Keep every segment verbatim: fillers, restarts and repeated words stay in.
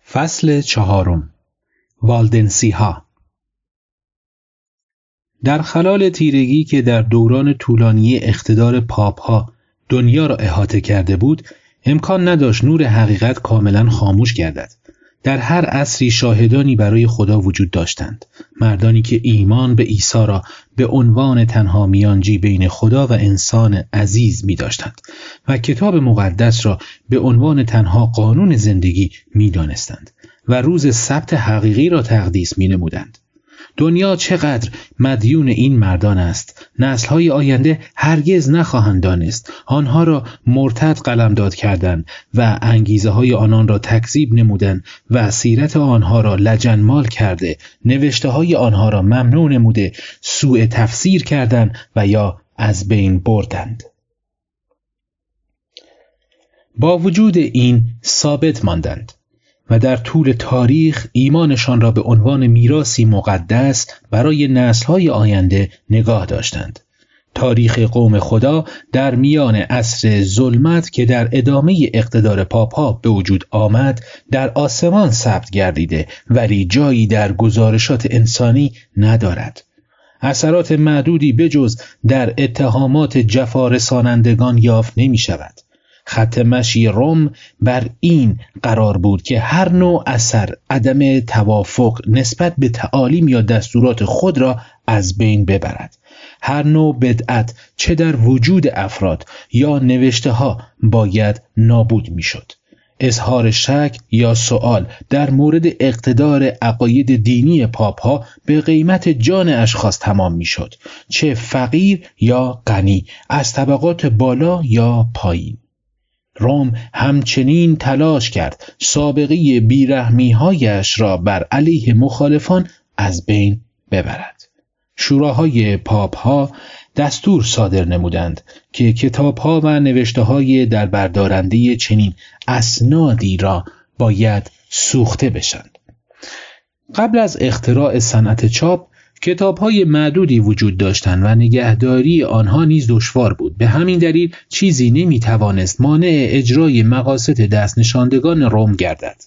فصل چهارم. والدنسی‌ها. در خلال تیرگی که در دوران طولانی اقتدار پاپ‌ها دنیا را احاطه کرده بود، امکان نداشت نور حقیقت کاملا خاموش گردد. در هر عصری شاهدانی برای خدا وجود داشتند، مردانی که ایمان به عیسی را به عنوان تنها میانجی بین خدا و انسان عزیز می داشتند و کتاب مقدس را به عنوان تنها قانون زندگی می دانستند و روز سبت حقیقی را تقدیس می نمودند. دنیا چقدر مدیون این مردان است. نسل‌های آینده هرگز نخواهند دانست. آنها را مرتد قلمداد کردند و انگیزه‌های آنان را تکذیب نمودند و سیرت آنها را لجنمال کرده، نوشته‌های آنها را ممنوع نموده، سوء تفسیر کردند و یا از بین بردند. با وجود این ثابت ماندند و در طول تاریخ ایمانشان را به عنوان میراثی مقدس برای نسل‌های آینده نگاه داشتند. تاریخ قوم خدا در میان عصر ظلمت که در ادامه اقتدار پاپ‌ها به وجود آمد در آسمان ثبت گردیده ولی جایی در گزارشات انسانی ندارد. اثرات معدودی بجز در اتهامات جفا رسانندگان یافت نمی شود. خط مشی روم بر این قرار بود که هر نوع اثر عدم توافق نسبت به تعالیم یا دستورات خود را از بین ببرد. هر نوع بدعت چه در وجود افراد یا نوشته ها باید نابود می شد. اظهار شک یا سوال در مورد اقتدار عقاید دینی پاپ ها به قیمت جان اشخاص تمام می شد، چه فقیر یا غنی، از طبقات بالا یا پایین. روم همچنین تلاش کرد سابقه بیرحمی‌هایش را بر علیه مخالفان از بین ببرد. شوراهای پاپ‌ها دستور صادر نمودند که کتاب‌ها و نوشته‌های در بردارنده چنین اسنادی را باید سوخته بشند. قبل از اختراع صنعت چاپ کتاب‌های معدودی وجود داشتند و نگهداری آنها نیز دشوار بود. به همین دلیل چیزی نمی‌توانست مانع اجرای مقاصد دست نشاندگان روم گردد.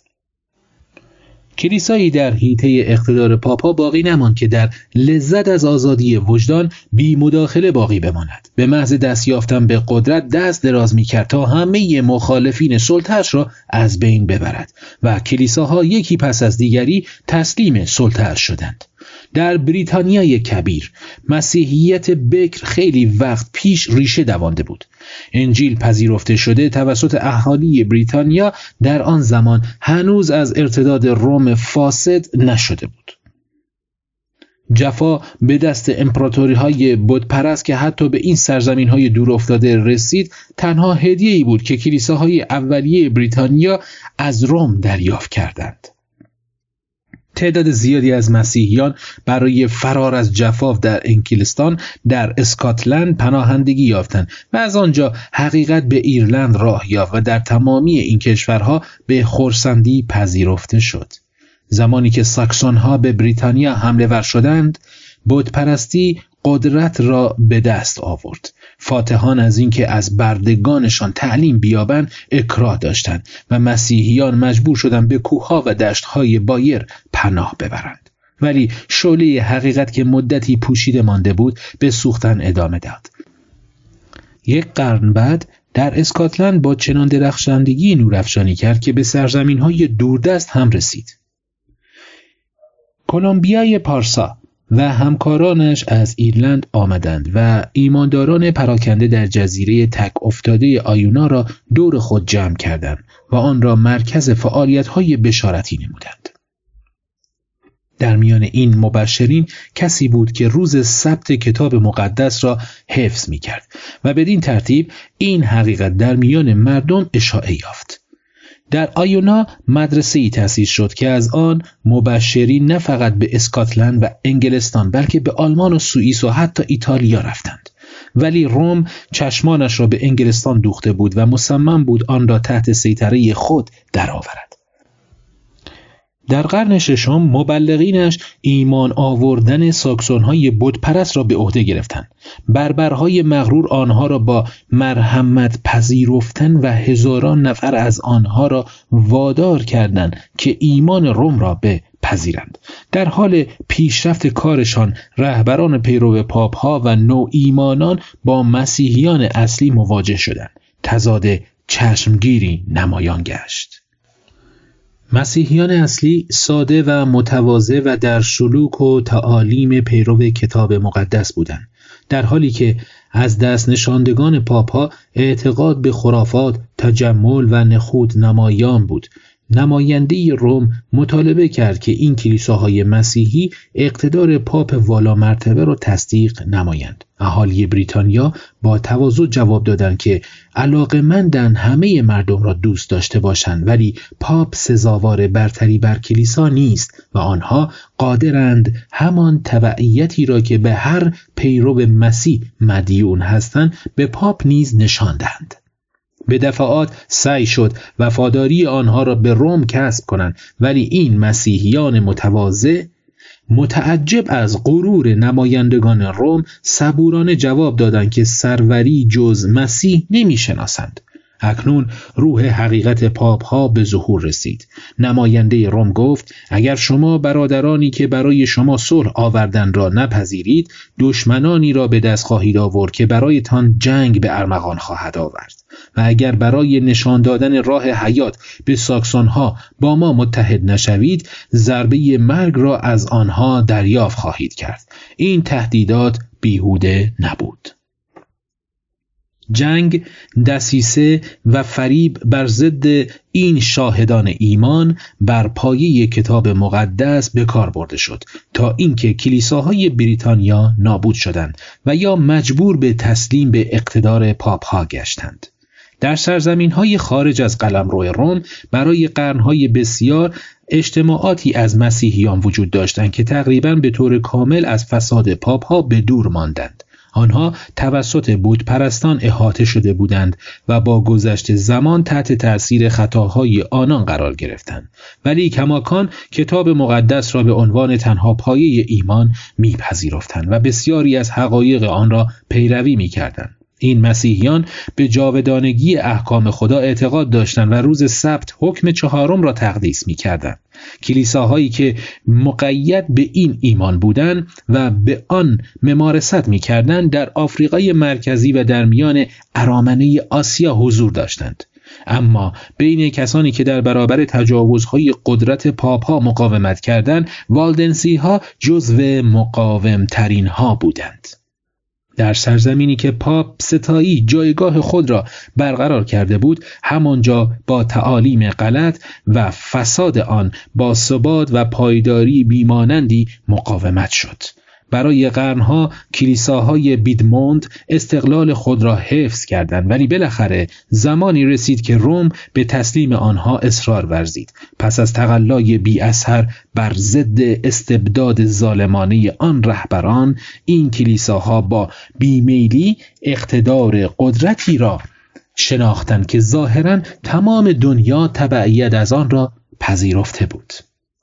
کلیسایی در حیطه اقتدار پاپا باقی نماند که در لذت از آزادی وجدان بی مداخله باقی بماند. به محض دست یافتن به قدرت دست دراز می‌کرد تا همه مخالفین سلطه‌اش را از بین ببرد و کلیساها یکی پس از دیگری تسلیم سلطه‌اش شدند. در بریتانیای کبیر مسیحیت بکر خیلی وقت پیش ریشه دوانده بود. انجیل پذیرفته شده توسط اهالی بریتانیا در آن زمان هنوز از ارتداد روم فاسد نشده بود. جفا به دست امپراتوری‌های بتپرست که حتی به این سرزمین‌های دور افتاده رسید تنها هدیه‌ای بود که کلیساهای اولیه بریتانیا از روم دریافت کردند. تعداد زیادی از مسیحیان برای فرار از جفا در انگلستان در اسکاتلند پناهندگی یافتند و از آنجا حقیقت به ایرلند راه یافت و در تمامی این کشورها به خرسندی پذیرفته شد. زمانی که ساکسون‌ها به بریتانیا حمله ور شدند، بتپرستی قدرت را به دست آورد. فاتحان از اینکه از بردگانشان تعلیم بیابند اکراه داشتند و مسیحیان مجبور شدند به کوهها و دشت‌های بایر پناه ببرند. ولی شعله حقیقت که مدتی پوشیده مانده بود به سوختن ادامه داد. یک قرن بعد در اسکاتلند با چنان درخشندگی نورافشانی کرد که به سرزمین‌های دوردست هم رسید. کلمبیای پارسا و همکارانش از ایرلند آمدند و ایمانداران پراکنده در جزیره تک افتاده آیونا را دور خود جمع کردند و آن را مرکز فعالیت‌های بشارتی نمودند. در میان این مبشرین کسی بود که روز سبت کتاب مقدس را حفظ می‌کرد و بدین ترتیب این حقیقت در میان مردم اشاعه یافت. در آیونا مدرسه‌ای تأسیس شد که از آن مبشرین نه فقط به اسکاتلند و انگلستان بلکه به آلمان و سوئیس و حتی ایتالیا رفتند. ولی روم چشمانش را به انگلستان دوخته بود و مصمم بود آن را تحت سیطره خود درآورد. در قرن ششم مبلغینش ایمان آوردن ساکسون‌های بت‌پرست را به عهده گرفتند. بربرهای مغرور آنها را با مرحمت پذیرفتن و هزاران نفر از آنها را وادار کردند که ایمان روم را به پذیرند. در حال پیشرفت کارشان رهبران پیرو پاپ‌ها و نوایمانان با مسیحیان اصلی مواجه شدند. تضاد چشمگیری نمایان گشت. مسیحیان اصلی ساده و متواضع و در سلوک و تعالیم پیرو کتاب مقدس بودند، در حالی که از دست نشاندگان پاپ‌ها اعتقاد به خرافات، تجمل و نخود نمایان بود. نماینده روم مطالبه کرد که این کلیساهای مسیحی اقتدار پاپ والا مرتبه را تصدیق نمایند. اهالی بریتانیا با تواضع جواب دادند که علاقه‌مندند همه مردم را دوست داشته باشند، ولی پاپ سزاوار برتری بر کلیسا نیست و آنها قادرند همان تبعیتی را که به هر پیرو مسیح مدیون هستند به پاپ نیز نشان دهند. به دفعات سعی شد وفاداری آنها را به روم کسب کنند، ولی این مسیحیان متواضع متعجب از غرور نمایندگان روم صبورانه جواب دادند که سروری جز مسیح نمی‌شناسند. اکنون روح حقیقت پاپ ها به ظهور رسید. نماینده روم گفت اگر شما برادرانی که برای شما صلح آوردن را نپذیرید، دشمنانی را به دست خواهید آورد که برایتان جنگ به ارمغان خواهد آورد، و اگر برای نشان دادن راه حیات به ساکسون ها با ما متحد نشوید، ضربه مرگ را از آنها دریافت خواهید کرد. این تهدیدات بیهوده نبود. جنگ، دسیسه و فریب بر ضد این شاهدان ایمان بر پایه کتاب مقدس به کار برده شد تا اینکه کلیساهای بریتانیا نابود شدند و یا مجبور به تسلیم به اقتدار پاپ ها گشتند. در سرزمین‌های خارج از قلمرو روم برای قرن‌های بسیار اجتماعاتی از مسیحیان وجود داشتند که تقریباً به طور کامل از فساد پاپ ها به دور ماندند. آنها توسط بت پرستان احاطه شده بودند و با گذشت زمان تحت تأثیر خطاهای آنان قرار گرفتند، ولی کماکان کتاب مقدس را به عنوان تنها پایه ایمان میپذیرفتند و بسیاری از حقایق آن را پیروی میکردند. این مسیحیان به جاودانگی احکام خدا اعتقاد داشتند و روز سبت حکم چهارم را تقدیس می‌کردند. کلیساهایی که مقید به این ایمان بودند و به آن ممارست می‌کردند در آفریقای مرکزی و در میان ارامنه آسیا حضور داشتند. اما بین کسانی که در برابر تجاوزهای قدرت پاپ‌ها مقاومت کردند، والدنسی‌ها جزو مقاوم‌ترین‌ها بودند. در سرزمینی که پاپ ستایی جایگاه خود را برقرار کرده بود، همانجا با تعالیم غلط و فساد آن با ثبات و پایداری بیمانندی مقاومت شد. برای قرنها کلیساهای بیدموند استقلال خود را حفظ کردند، ولی بالاخره زمانی رسید که روم به تسلیم آنها اصرار ورزید. پس از تقلای بی اثر بر ضد استبداد ظالمانه آن رهبران، این کلیساها با بیمیلی اقتدار قدرتی را شناختند که ظاهراً تمام دنیا تبعیت از آن را پذیرفته بود.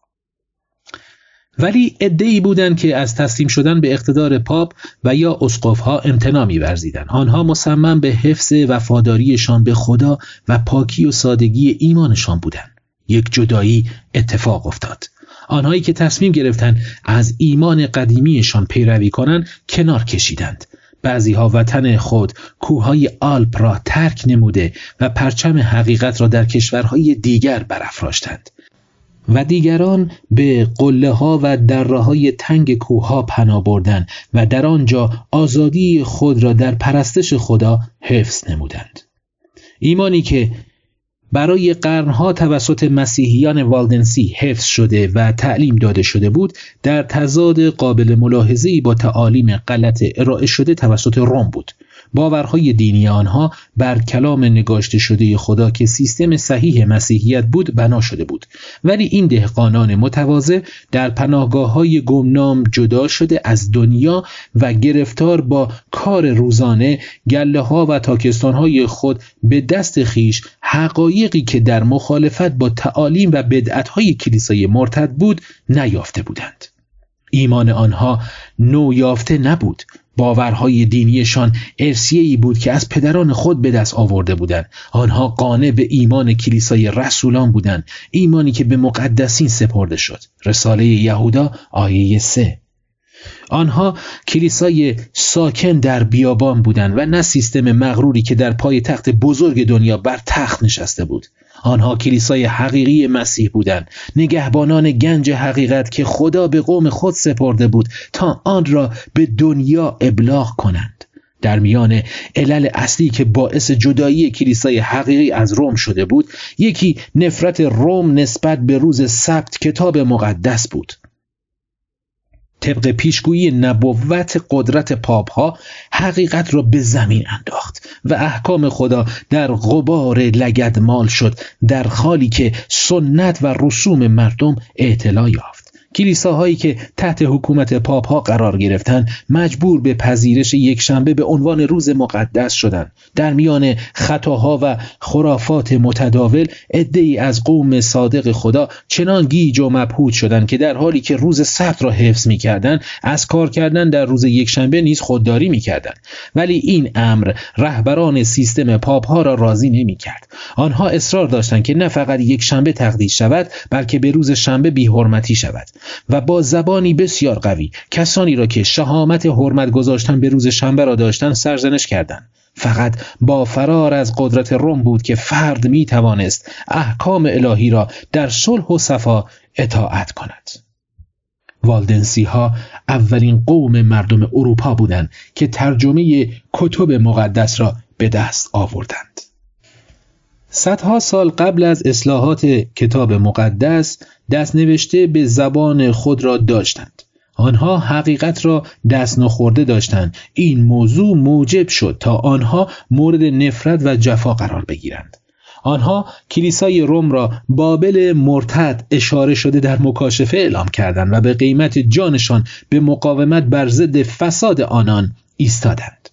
ولی عده‌ای بودند که از تسلیم شدن به اقتدار پاپ و یا اسقف‌ها امتناع می‌ورزیدند. آنها مصمم به حفظ وفاداریشان به خدا و پاکی و سادگی ایمانشان بودند. یک جدایی اتفاق افتاد. آنهایی که تصمیم گرفتند از ایمان قدیمیشان پیروی کنند کنار کشیدند. بعضی‌ها وطن خود، کوههای آلپ را ترک نموده و پرچم حقیقت را در کشورهای دیگر برافراشتند. و دیگران به قله‌ها و دره‌های تنگ کوه‌ها پناه بردند و در آنجا آزادی خود را در پرستش خدا حفظ نمودند. ایمانی که برای قرنها توسط مسیحیان والدنسی حفظ شده و تعلیم داده شده بود، در تضاد قابل ملاحظه‌ای با تعالیم غلط ارائه شده توسط روم بود. باورهای دینی آنها بر کلام نگاشته شده خدا که سیستم صحیح مسیحیت بود بنا شده بود، ولی این دهقانان متواضع در پناهگاه‌های گمنام جدا شده از دنیا و گرفتار با کار روزانه گله‌ها و تاکستان‌های خود به دست خیش حقایقی که در مخالفت با تعالیم و بدعت‌های کلیسای مرتد بود نیافته بودند. ایمان آنها نو یافته نبود. باورهای دینیشان ارثیه‌ای بود که از پدران خود به دست آورده بودند. آنها قانع به ایمان کلیسای رسولان بودند، ایمانی که به مقدسین سپرده شد. رساله یهودا آیه سه. آنها کلیسای ساکن در بیابان بودند و نه سیستم مغروری که در پای تخت بزرگ دنیا بر تخت نشسته بود. آنها کلیسای حقیقی مسیح بودند، نگهبانان گنج حقیقت که خدا به قوم خود سپرده بود تا آن را به دنیا ابلاغ کنند. در میان علل اصلی که باعث جدایی کلیسای حقیقی از روم شده بود، یکی نفرت روم نسبت به روز سبت کتاب مقدس بود. طبق پیشگویی نبوت قدرت پاپ‌ها حقیقت را به زمین انداخت و احکام خدا در غبار لگدمال شد، در حالی که سنت و رسوم مردم اعتلا یافت. کلیساهایی که تحت حکومت پاپ‌ها قرار گرفتند مجبور به پذیرش یک شنبه به عنوان روز مقدس شدند. در میان خطاها و خرافات متداول عده‌ای از قوم صادق خدا چنان گیج و مبهوت شدند که در حالی که روز سبت را حفظ می‌کردند، از کار کردن در روز یک شنبه نیز خودداری می‌کردند. ولی این امر رهبران سیستم پاپ‌ها را راضی نمی‌کرد. آنها اصرار داشتند که نه فقط یک شنبه تقدیس شود، بلکه به روز شنبه بی‌حرمتی شود و با زبانی بسیار قوی کسانی را که شهامت حرمت گذاشتن به روز شنبه را داشتند سرزنش کردند. فقط با فرار از قدرت روم بود که فرد می توانست احکام الهی را در صلح و صفا اطاعت کند. والدنسی ها اولین قوم مردم اروپا بودند که ترجمه کتب مقدس را به دست آوردند. صدها سال قبل از اصلاحات کتاب مقدس دست نوشته به زبان خود را داشتند. آنها حقیقت را دست نخورده داشتند. این موضوع موجب شد تا آنها مورد نفرت و جفا قرار بگیرند. آنها کلیسای روم را بابل مرتد اشاره شده در مکاشفه اعلام کردند و به قیمت جانشان به مقاومت بر ضد فساد آنان ایستادند.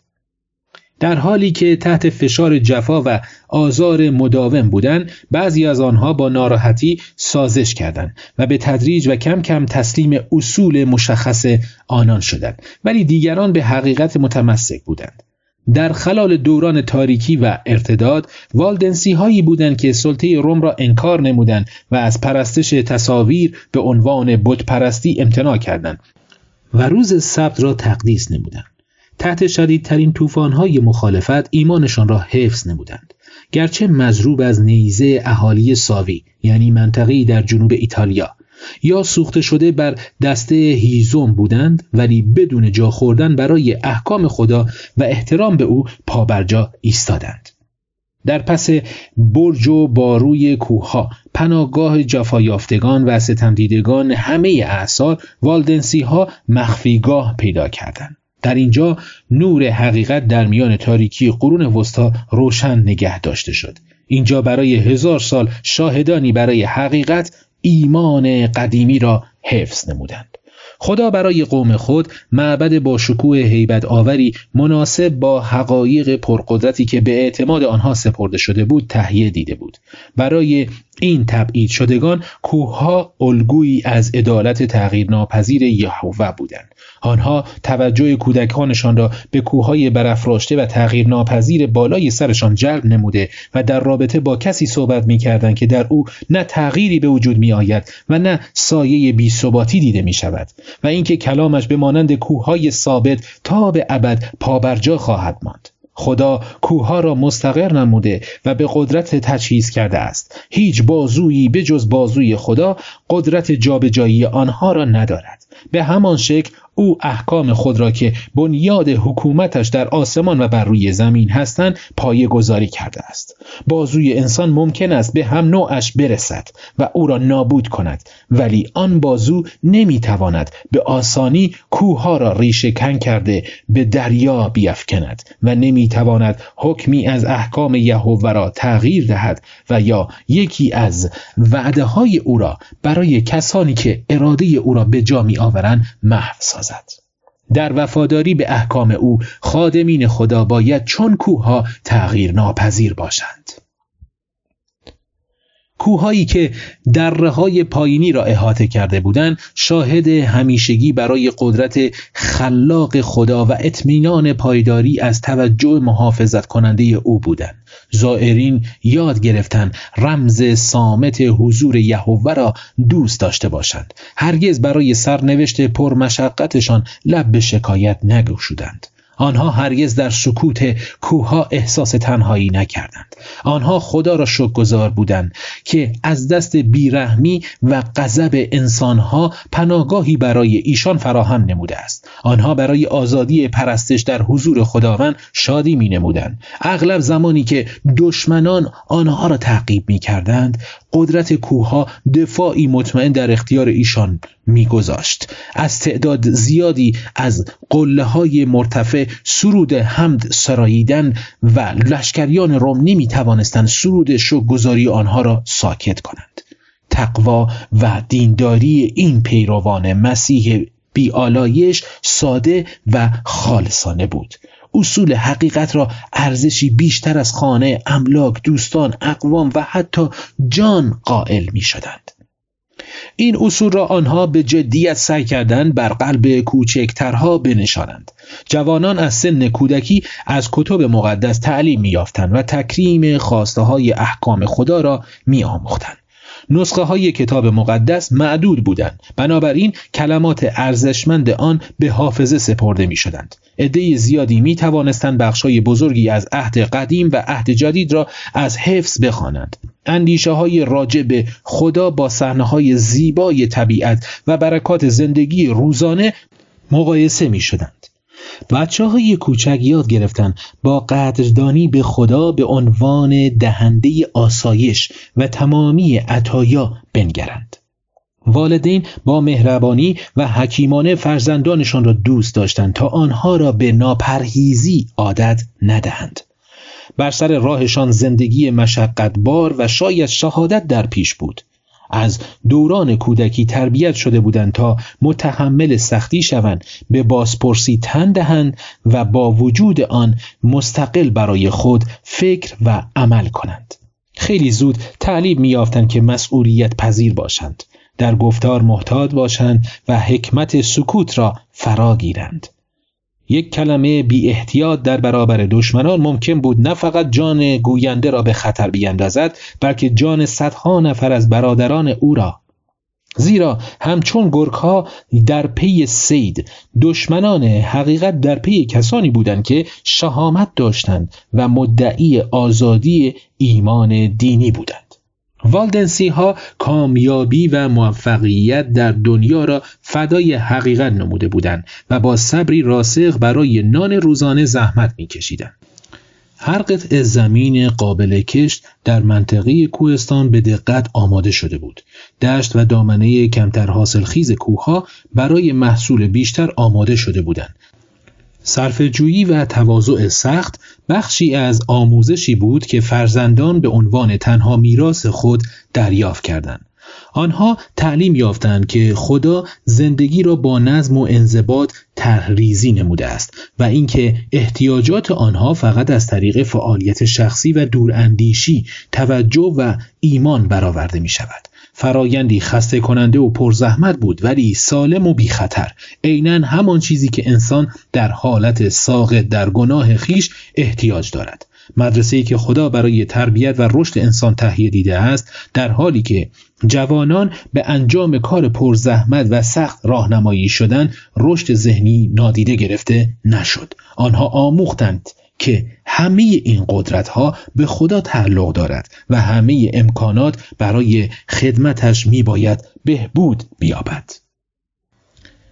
در حالی که تحت فشار جفا و آزار مداوم بودند، بعضی از آنها با ناراحتی سازش کردند و به تدریج و کم کم تسلیم اصول مشخص آنان شدند، ولی دیگران به حقیقت متمسک بودند. در خلال دوران تاریکی و ارتداد، والدنسی هایی بودند که سلطه روم را انکار نمودند و از پرستش تصاویر به عنوان بت پرستی امتناع کردند و روز سبت را تقدیس نمودند. تحت شدیدترین طوفان‌های مخالفت ایمانشان را حفظ نمودند. گرچه مضروب از نیزه اهالی ساوی، یعنی منطقه‌ای در جنوب ایتالیا، یا سوخته شده بر دسته هیزم بودند، ولی بدون جا خوردن برای احکام خدا و احترام به او پابرجا ایستادند. در پس برج و باروی کوه‌ها، پناهگاه جفایافتگان و ستمدیدگان همه اعصار، والدنسی ها مخفیگاه پیدا کردند. در اینجا نور حقیقت در میان تاریکی قرون وسطا روشن نگه داشته شد. اینجا برای هزار سال شاهدانی برای حقیقت ایمان قدیمی را حفظ نمودند. خدا برای قوم خود معبد با شکوه هیبت آوری مناسب با حقایق پرقدرتی که به اعتماد آنها سپرده شده بود تهیه دیده بود. برای این تبعید شدگان کوه‌ها الگویی از عدالت تغییرناپذیر یهوه بودند. آنها توجه کودکانشان را به کوه‌های برافراشته و تغییرناپذیر بالای سرشان جلب نموده و در رابطه با کسی صحبت می‌کردند که در او نه تغییری به وجود می‌آید و نه سایه بی‌ثباتی دیده می‌شود و اینکه کلامش به مانند کوه‌های ثابت تا به ابد پابرجا خواهد ماند. خدا کوه‌ها را مستقر نموده و به قدرت تجهیز کرده است. هیچ بازویی به جز بازوی خدا قدرت جابجایی آنها را ندارد. به همان شکل او احکام خود را که بنیاد حکومتش در آسمان و بر روی زمین هستند پایه گذاری کرده است. بازوی انسان ممکن است به هم نوعش برسد و او را نابود کند، ولی آن بازو نمیتواند به آسانی کوهها را ریشه کن کرده به دریا بیفکند و نمیتواند حکمی از احکام یهوه را تغییر دهد و یا یکی از وعده های او را برای کسانی که اراده او را به جا می آورند محو سازد. در وفاداری به احکام او خادمین خدا باید چون کوهها تغییر ناپذیر باشند. کوههایی که دره‌های پایینی را احاطه کرده بودند شاهد همیشگی برای قدرت خلاق خدا و اطمینان پایداری از توجه محافظت کننده او بودند. زائرین یاد گرفتند رمز صامت حضور یهوه را دوست داشته باشند. هرگز برای سرنوشت پرمشقتشان لب به شکایت نگشودند. آنها هرگز در سکوت کوهها احساس تنهایی نکردند. آنها خدا را شکرگزار بودند که از دست بیرحمی و غضب انسانها پناهگاهی برای ایشان فراهم نموده است. آنها برای آزادی پرستش در حضور خداوند شادی می نمودند. اغلب زمانی که دشمنان آنها را تعقیب می کردند، قدرت کوهها دفاعی مطمئن در اختیار ایشان می‌گذاشت. از تعداد زیادی از قله‌های مرتفع سرود حمد سراییدن و لشکریان روم نمی‌توانستند سرود شکرگزاری آنها را ساکت کنند. تقوا و دینداری این پیروان مسیح بی‌آلایش ساده و خالصانه بود. اصول حقیقت را ارزشی بیشتر از خانه، املاک، دوستان، اقوام و حتی جان قائل می شدند. این اصول را آنها به جدیت سعی کردند بر قلب کوچکترها بنشانند. جوانان از سن کودکی از کتب مقدس تعلیم می یافتند و تکریم خواسته های احکام خدا را می آموختند. نسخه های کتاب مقدس معدود بودند، بنابراین کلمات ارزشمند آن به حافظه سپرده می شدند. عده زیادی می توانستند بخشای بزرگی از عهد قدیم و عهد جدید را از حفظ بخوانند. اندیشه های راجع به خدا با صحنه های زیبای طبیعت و برکات زندگی روزانه مقایسه می شدند. بچه های کوچک یاد گرفتن با قدردانی به خدا به عنوان دهنده آسایش و تمامی عطایا بنگرند. والدین با مهربانی و حکیمانه فرزندانشان را دوست داشتند تا آنها را به ناپرهیزی عادت ندهند. بر سر راهشان زندگی مشقتبار و شاید شهادت در پیش بود. از دوران کودکی تربیت شده بودند تا متحمل سختی شوند، به بازپرسی تن دهند و با وجود آن مستقل برای خود فکر و عمل کنند. خیلی زود تعلیم می‌یافتند که مسئولیت پذیر باشند، در گفتار محتاط باشند و حکمت سکوت را فرا گیرند. یک کلمه بی احتیاط در برابر دشمنان ممکن بود نه فقط جان گوینده را به خطر بیندازد، بلکه جان صدها نفر از برادران او را. زیرا همچون گرگ‌ها در پی صید، دشمنان حقیقت در پی کسانی بودند که شهامت داشتند و مدعی آزادی ایمان دینی بودند. والدنسی ها کامیابی و موفقیت در دنیا را فدای حقیقت نموده بودند و با صبری راسخ برای نان روزانه زحمت می کشیدند. هر قطعه زمین قابل کشت در منطقه کوهستان به دقت آماده شده بود. دشت و دامنه کمتر حاصلخیز کوهها برای محصول بیشتر آماده شده بودند. صرفه‌جویی و تواضع سخت بخشی از آموزشی بود که فرزندان به عنوان تنها میراث خود دریافت کردند. آنها تعلیم یافتند که خدا زندگی را با نظم و انضباط طرح‌ریزی نموده است و اینکه احتیاجات آنها فقط از طریق فعالیت شخصی و دوراندیشی، توجه و ایمان برآورده می شود. فرایندی خسته کننده و پرزحمت بود ولی سالم و بی خطر، عیناً همان چیزی که انسان در حالت ساقط در گناه خیش احتیاج دارد. مدرسه‌ای که خدا برای تربیت و رشد انسان تهیه دیده است، در حالی که جوانان به انجام کار پرزحمت و سخت راهنمایی شدند، رشد ذهنی نادیده گرفته نشد. آنها آموختند که همه این قدرت‌ها به خدا تعلق دارد و همه امکانات برای خدمتش میباید بهبود بیابد.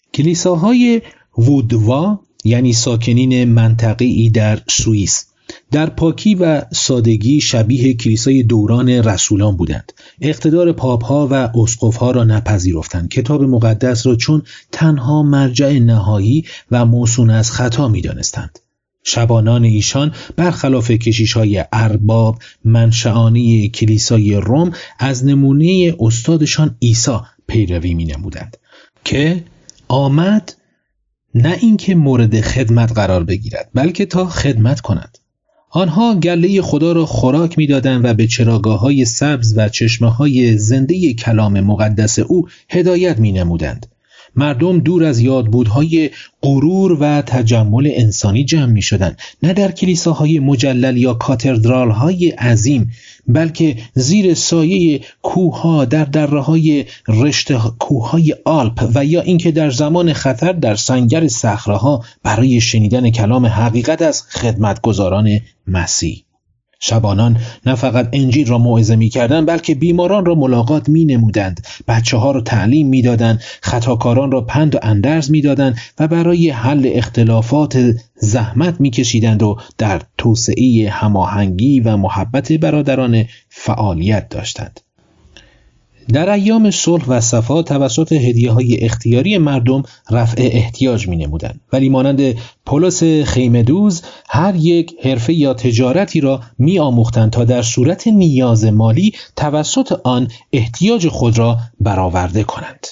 کلیساهای وودوا یعنی ساکنین منطقه‌ای در سوئیس در پاکی و سادگی شبیه کلیسای دوران رسولان بودند. اقتدار پاپ‌ها و اسقف‌ها را نپذیرفتند. کتاب مقدس را چون تنها مرجع نهایی و موسون از خطا می‌دانستند. شبانان ایشان برخلاف کشیش‌های ارباب منشعانه کلیسای روم از نمونه استادشان عیسی پیروی می‌نمودند که آمد نه اینکه مورد خدمت قرار بگیرد بلکه تا خدمت کند. آنها گله خدا را خوراک می‌دادند و به چراگاه‌های سبز و چشمه‌های زنده کلام مقدس او هدایت می‌نمودند. مردم دور از یادبودهای غرور و تجمل انسانی جمع می شدند، نه در کلیساهای مجلل یا کاتدرال‌های عظیم، بلکه زیر سایه کوه‌ها در دره‌های رشته کوه‌های آلپ و یا اینکه در زمان خطر در سنگر صخره‌ها برای شنیدن کلام حقیقت از خدمتگزاران مسیح. شبانان نه فقط انجیل را موعظه می‌کردند بلکه بیماران را ملاقات می‌نمودند، بچه‌ها را تعلیم می‌دادند، خطاکاران را پند و اندرز می‌دادند و برای حل اختلافات زحمت می‌کشیدند و در توسعه هماهنگی و محبت برادران فعالیت داشتند. در ایام صلح و صفا توسط هدیه‌های اختیاری مردم رفع احتیاج می‌نمودند، ولی مانند پولس خیمه‌دوز هر یک حرفه یا تجارتی را می‌آموختند تا در صورت نیاز مالی توسط آن احتیاج خود را برآورده کنند.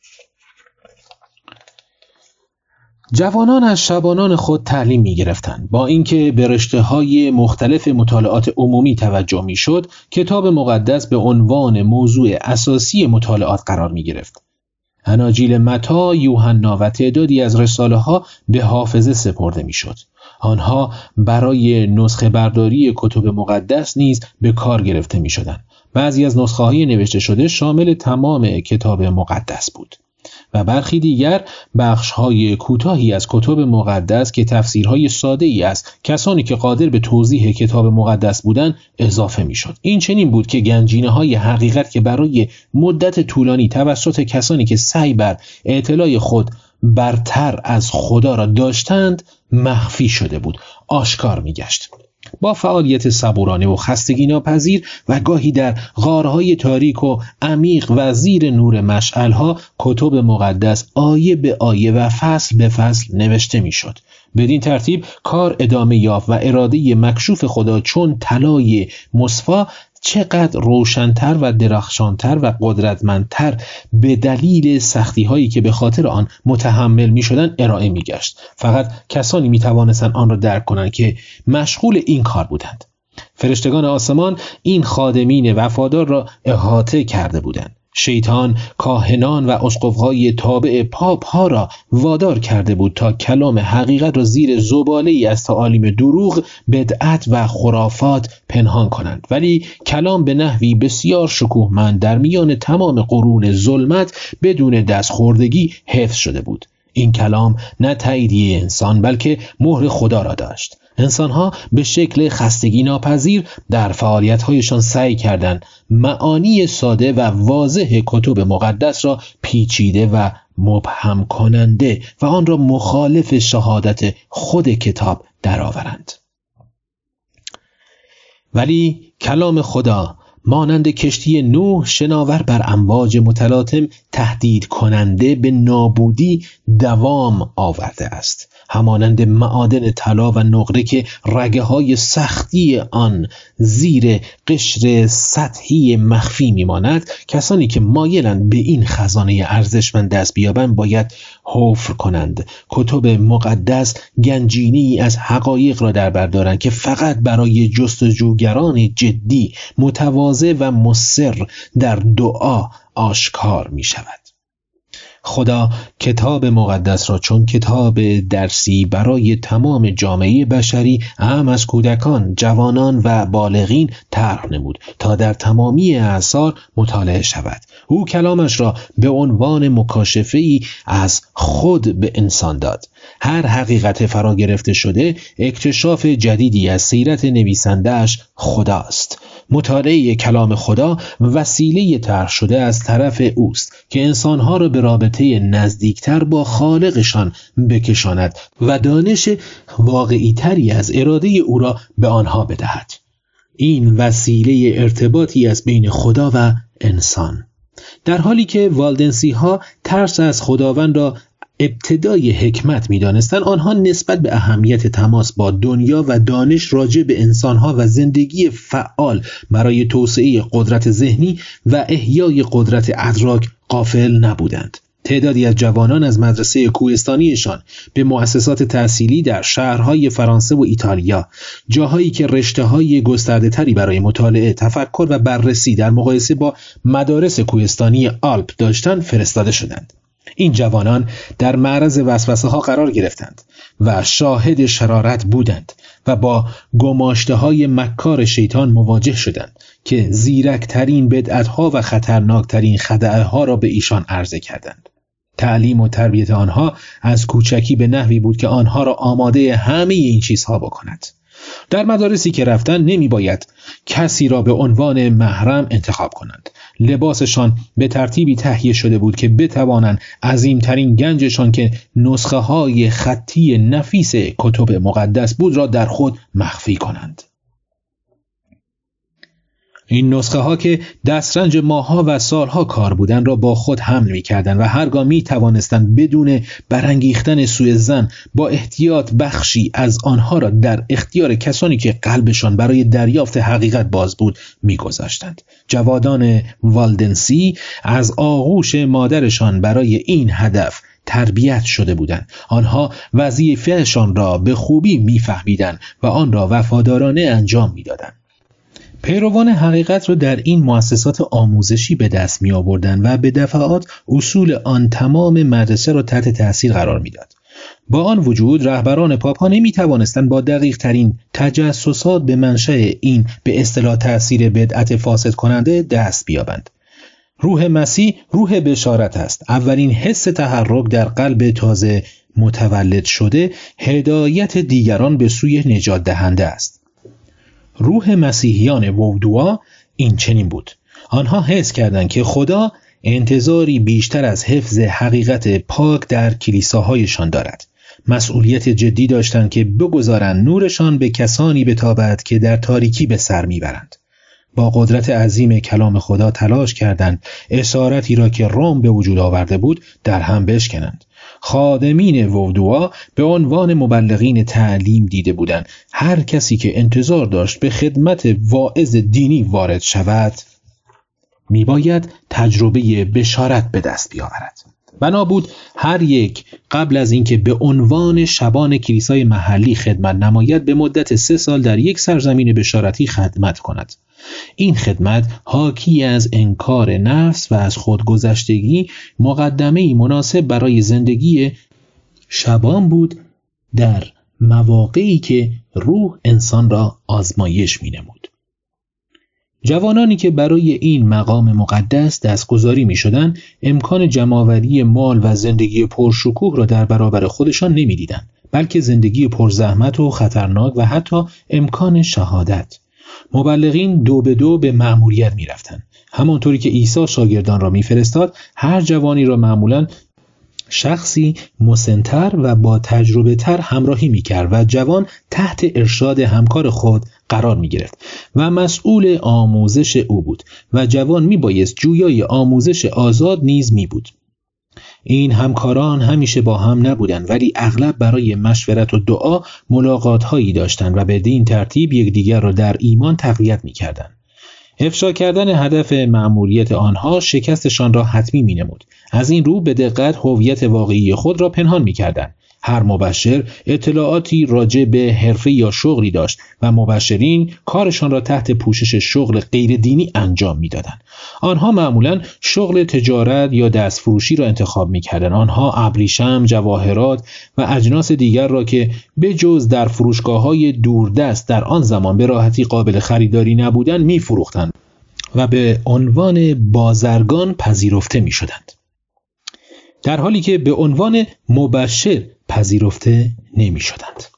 جوانان از شبانان خود تعلیم می گرفتند. با اینکه به رشته‌های مختلف مطالعات عمومی توجه می شد، کتاب مقدس به عنوان موضوع اساسی مطالعات قرار می گرفت. اناجیل متی، یوحنا و تعدادی از رساله ها به حافظه سپرده می شد. آنها برای نسخه برداری کتب مقدس نیز به کار گرفته می شدند. بعضی از نسخه های نوشته شده شامل تمام کتاب مقدس بود و برخی دیگر بخش‌های کوتاهی از کتب مقدس که تفسیرهای ساده‌ای از کسانی که قادر به توضیح کتاب مقدس بودند اضافه می‌شد. این چنین بود که گنجینه‌های حقیقت که برای مدت طولانی توسط کسانی که سعی بر اطلاع خود برتر از خدا را داشتند مخفی شده بود، آشکار می‌گشت. با فعالیت صبورانه و خستگی ناپذیر و گاهی در غارهای تاریک و عمیق و زیر نور مشعلها کتب مقدس آیه به آیه و فصل به فصل نوشته میشد. بدین ترتیب کار ادامه یافت و اراده مکشوف خدا چون طلای مصفا چقدر روشن‌تر و درخشان‌تر و قدرتمندتر به دلیل سختی‌هایی که به خاطر آن متحمل می‌شدند ارائه می‌گشت. فقط کسانی می‌توانستند آن را درک کنند که مشغول این کار بودند. فرشتگان آسمان این خادمین وفادار را احاطه کرده بودند. شیطان کاهنان و اسقف‌های تابع پاپ ها را وادار کرده بود تا کلام حقیقت را زیر زباله‌ای از تعالیم دروغ، بدعت و خرافات پنهان کنند، ولی کلام به نحوی بسیار شکوهمند در میان تمام قرون ظلمت بدون دستخوردگی حفظ شده بود. این کلام نه تاییدیه انسان بلکه مهر خدا را داشت. انسانها به شکل خستگی ناپذیر در فعالیت‌هایشان سعی کردند معانی ساده و واضح کتب مقدس را پیچیده و مبهم کننده و آن را مخالف شهادت خود کتاب درآورند. ولی کلام خدا مانند کشتی نوح شناور بر امواج متلاطم تهدید کننده به نابودی دوام آورده است. همانند معادن طلا و نقره که رگه های سختی آن زیر قشر سطحی مخفی میماند، کسانی که مایلند به این خزانه ارزشمند دست بیابند باید حفر کنند. کتب مقدس گنجینه‌ای از حقایق را در بر دارند که فقط برای جستجوگران جدی، متواضع و مصر در دعا آشکار می شود. خدا کتاب مقدس را چون کتاب درسی برای تمام جامعه بشری، اعم از کودکان، جوانان و بالغین طرح نمود تا در تمامی اعصار مطالعه شود. او کلامش را به عنوان مکاشفه‌ای از خود به انسان داد. هر حقیقت فرا گرفته شده اکتشاف جدیدی از سیرت نویسنده‌اش خداست. مطالعه کلام خدا وسیله طرح شده از طرف اوست که انسانها را به رابطه نزدیکتر با خالقشان بکشاند و دانش واقعی تری از اراده او را به آنها بدهد. این وسیله ارتباطی از بین خدا و انسان. در حالی که والدنسی ها ترس از خداوند را ابتدای حکمت می دانستند، آنها نسبت به اهمیت تماس با دنیا و دانش راجع به انسانها و زندگی فعال برای توسعه قدرت ذهنی و احیای قدرت ادراک غافل نبودند. تعدادی از جوانان از مدرسه کوهستانیشان به مؤسسات تحصیلی در شهرهای فرانسه و ایتالیا، جاهایی که رشته‌های گسترده‌تری برای مطالعه، تفکر و بررسی در مقایسه با مدارس کوهستانی آلپ داشتند، فرستاده شدند. این جوانان در معرض وسوسه‌ها قرار گرفتند و شاهد شرارت بودند و با گماشته‌های مکار شیطان مواجه شدند که زیرکترین بدعت‌ها و خطرناکترین خدعه‌ها را به ایشان عرضه کردند. تعلیم و تربیت آنها از کوچکی به نحوی بود که آنها را آماده همه این چیزها بکند. در مدارسی که رفتن نمی باید کسی را به عنوان محرم انتخاب کنند. لباسشان به ترتیبی تهیه شده بود که بتوانند عظیمترین گنجشان که نسخه های خطی نفیس کتب مقدس بود را در خود مخفی کنند. این نسخه ها که دسترنج ماها و سالها کار بودن را با خود حمل می کردن و هرگاه می توانستند بدون برانگیختن سوء ظن با احتیاط بخشی از آنها را در اختیار کسانی که قلبشان برای دریافت حقیقت باز بود می گذاشتند. جوادان والدنسی از آغوش مادرشان برای این هدف تربیت شده بودند. آنها وظیفه‌شان را به خوبی می فهمیدند و آن را وفادارانه انجام می دادند. پیروان حقیقت را در این مؤسسات آموزشی به دست می آوردند و به دفعات اصول آن تمام مدرسه را تحت تأثیر قرار می داد. با آن وجود رهبران پاپ نمی توانستند با دقیق ترین تجسسات به منشأ این به اصطلاح تأثیر بدعت فاسد کننده دست بیابند. روح مسیح روح بشارت است. اولین حس تحرک در قلب تازه متولد شده هدایت دیگران به سوی نجات دهنده است. روح مسیحیان وودوا این چنین بود. آنها حس کردند که خدا انتظاری بیشتر از حفظ حقیقت پاک در کلیساهایشان دارد. مسئولیت جدی داشتند که بگذارند نورشان به کسانی بتابد که در تاریکی به سر میبرند. با قدرت عظیم کلام خدا تلاش کردند اسارتی را که روم به وجود آورده بود در هم بشکنند. خادمین وودوا به عنوان مبلغین تعلیم دیده بودند. هر کسی که انتظار داشت به خدمت واعظ دینی وارد شود میباید تجربه بشارت به دست بیاورد. بنا بود هر یک قبل از اینکه به عنوان شبان کلیسای محلی خدمت نماید به مدت سه سال در یک سرزمین بشارتی خدمت کند. این خدمت حاکی از انکار نفس و از خودگذشتگی مقدمه‌ای مناسب برای زندگی شبان بود در مواقعی که روح انسان را آزمایش می‌نمود. جوانانی که برای این مقام مقدس دستگذاری می‌شدند امکان جمع‌آوری مال و زندگی پرشکوه را در برابر خودشان نمی‌دیدند، بلکه زندگی پرزحمت و خطرناک و حتی امکان شهادت. مبلغین دو به دو به مأموریت می رفتن. همانطوری که عیسی شاگردان را می فرستاد، هر جوانی را معمولاً شخصی مسن‌تر و با تجربه تر همراهی می کرد و جوان تحت ارشاد همکار خود قرار می گرفت و مسئول آموزش او بود و جوان می بایست جویای آموزش آزاد نیز می بود. این همکاران همیشه با هم نبودند، ولی اغلب برای مشورت و دعا ملاقات هایی داشتند و به این ترتیب یکدیگر را در ایمان تقویت می‌کردند. افشا کردن هدف مأموریت آنها شکستشان را حتمی می‌نمود. از این رو به دقت هویت واقعی خود را پنهان می‌کردند. هر مبشر اطلاعاتی راجع به حرفه یا شغلی داشت و مبشرین کارشان را تحت پوشش شغل غیر دینی انجام می‌دادند. آنها معمولاً شغل تجارت یا دستفروشی را انتخاب می‌کردند. آنها ابریشم، جواهرات و اجناس دیگر را که به جز در فروشگاه‌های دوردست در آن زمان به راحتی قابل خریداری نبودند می‌فروختند و به عنوان بازرگان پذیرفته می‌شدند، در حالی که به عنوان مبشر پذیرفته نمی شدند.